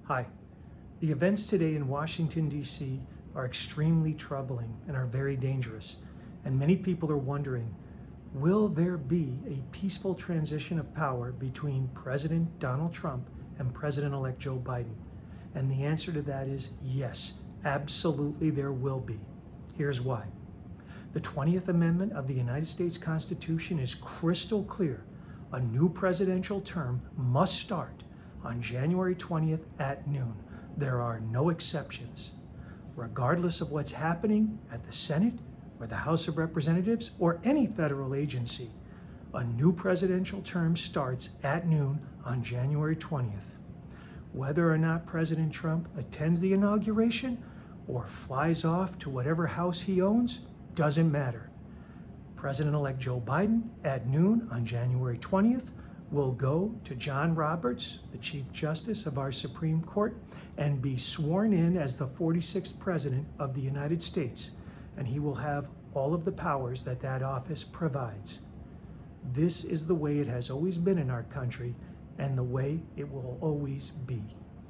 Hi. The events today in Washington, D.C. are extremely troubling and are very dangerous. And many people are wondering, will there be a peaceful transition of power between President Donald Trump and President-elect Joe Biden? And the answer to that is yes, absolutely there will be. Here's why. The 20th Amendment of the United States Constitution is crystal clear. A new presidential term must start on January 20th at noon. There are no exceptions. Regardless of what's happening at the Senate or the House of Representatives or any federal agency, a new presidential term starts at noon on January 20th. Whether or not President Trump attends the inauguration or flies off to whatever house he owns doesn't matter. President-elect Joe Biden at noon on January 20th will go to John Roberts, the Chief Justice of our Supreme Court, and be sworn in as the 46th President of the United States, and he will have all of the powers that that office provides. This is the way it has always been in our country, and the way it will always be.